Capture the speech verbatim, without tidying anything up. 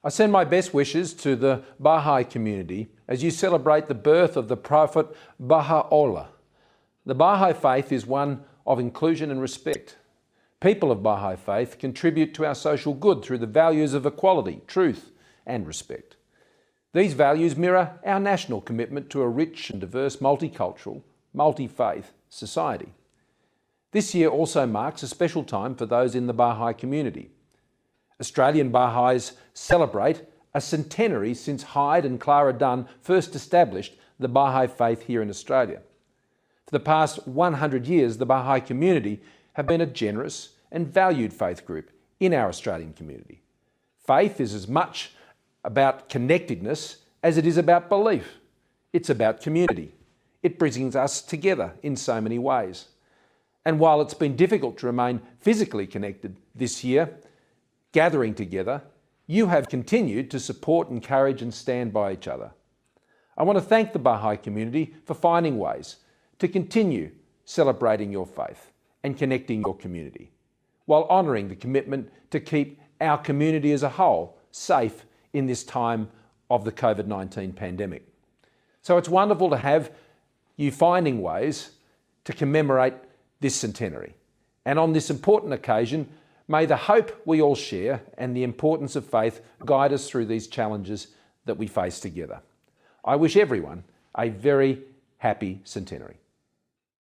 I send my best wishes to the Baha'i community as you celebrate the birth of the Prophet Baha'u'llah. The Baha'i faith is one of inclusion and respect. People of Baha'i faith contribute to our social good through the values of equality, truth, and respect. These values mirror our national commitment to a rich and diverse multicultural, multi-faith society. This year also marks a special time for those in the Baha'i community. Australian Baha'is celebrate a centenary since Hyde and Clara Dunn first established the Baha'i faith here in Australia. For the past one hundred years, the Baha'i community have been a generous and valued faith group in our Australian community. Faith is as much about connectedness as it is about belief. It's about community. It brings us together in so many ways. And while it's been difficult to remain physically connected this year, gathering together, you have continued to support, encourage and stand by each other. I want to thank the Baha'i community for finding ways to continue celebrating your faith and connecting your community, while honouring the commitment to keep our community as a whole safe in this time of the COVID nineteen pandemic. So it's wonderful to have you finding ways to commemorate this centenary. And on this important occasion, may the hope we all share and the importance of faith guide us through these challenges that we face together. I wish everyone a very happy centenary.